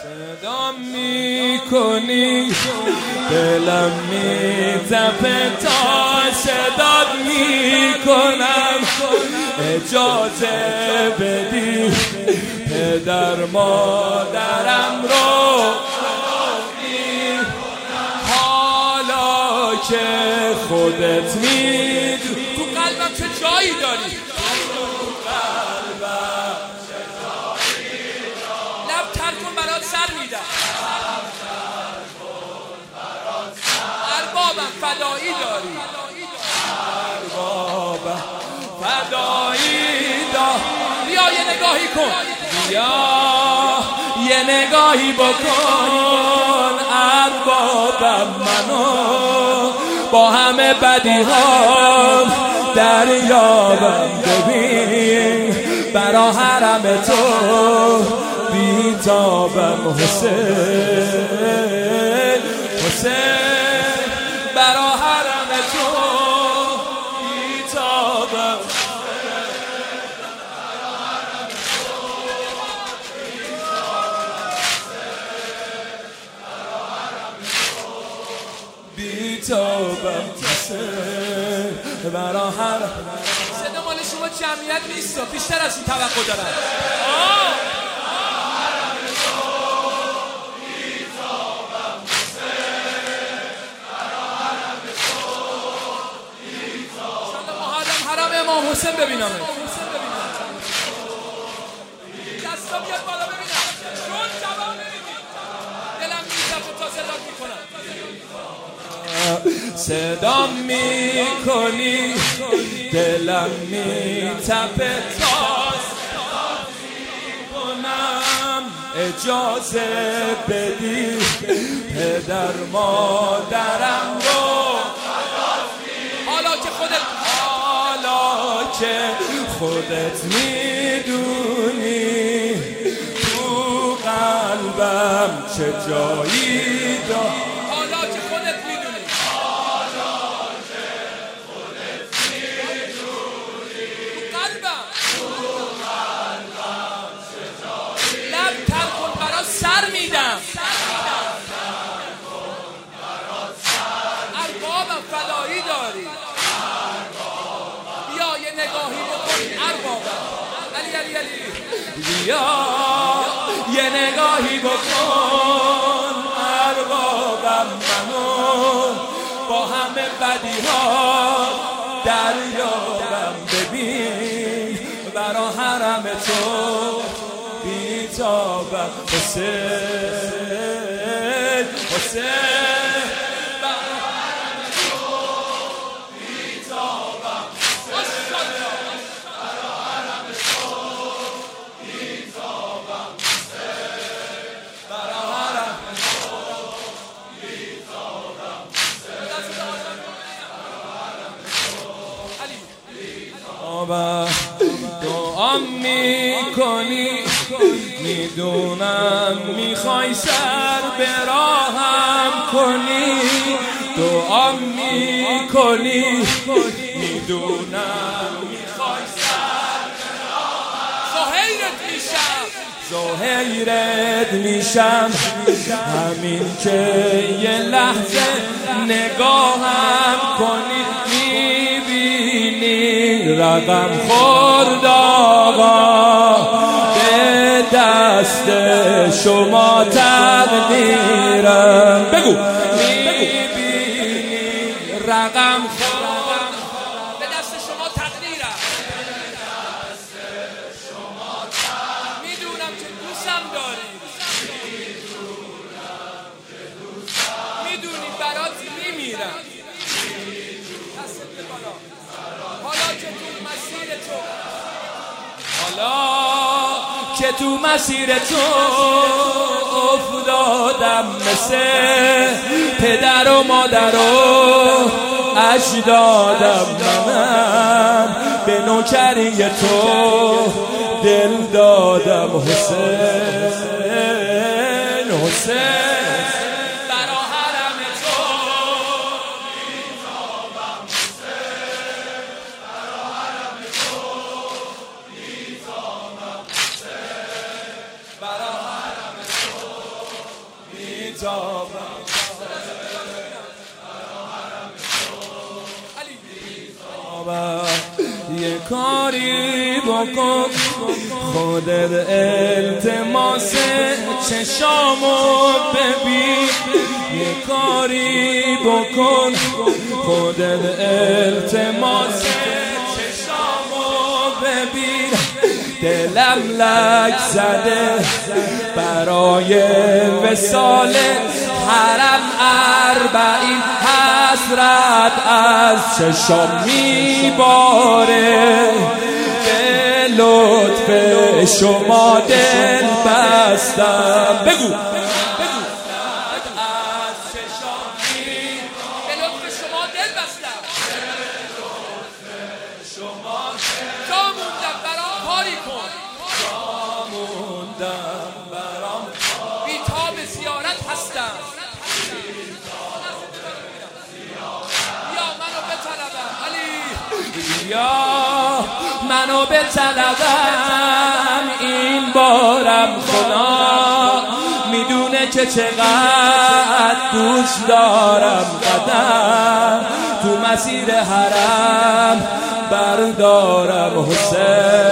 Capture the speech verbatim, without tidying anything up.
صدا میکنی دلم میتپه تا صدات میکنم، اجازه بدی پدر مادرم رو حالا که خودت میدونی تو قلبم چه جایی داری، لب تر کن برات سر میدم، اربابم فدایی داری، اربابم فدایی داری، بیا یه نگاهی کن، بیا یه نگاهی بکن، اربابم منو با همه بدیهام دریابم، ببین برا حرم تو بیتابم، حسین حسین برا حرم تو بیتابم، بیتابم حسین برا حرم. صدا مال شما جمعیت نیست، بیشتر از این توقع دارم. حرم امام حسین ببینم، دستا بیاد بالا ببینم، چون جواب نمیدی دلم میتپه تا صدا میکنم، صدا میکنی دلم میتپه تا صدا میکنم، اجازه بدی پدر مادرم رو حالا که خودت که خودت میدونی تو قلبم چه جایی داری، حالا که خودت میدونی، حالا که خودت میدونی تو قلبم تو قلبم چه جایی، لب تر کن برات سر میدم، اربابم فدایی داری، نگاهی بکن اربابم، علی علی علی بیا یه نگاهی بکن، اربابم منو با همه بدیها دریابم، ببین برا حرم تو بیتابم، حسین حسین دعا میکنی، میدونم میخوای سر به راهم کنی، دعا میکنی میدونم میخوای سر به راهم، زهیرت میشم زهیرت میشم، همین که یه لحظه نگاهم کنی، رقم خورد آقا به دست شما تقدیرم، بگو میبینی رقم خورد به دست شما تقدیرم، میدونم که دوستم داری، میدونی برات میمیرم، حالا که تو مسیر تو حالا که تو مسیر تو افتادم، مثل پدر و مادر و اجدادم، من به نوکری تو دل دادم، حسین حسین بیتابم یه کاری بکن خودت التماس چشامو ببین یه کاری بکن خودت التماس چشامو ببین دلم لک زده برای وصال حرم اربعین حسرت از چشام میباره به لطف شما دل بستم بگو یا منو به طلبم این بارم خدا میدونه که چقدر دوست دارم قدم تو مسیر حرم بردارم حسین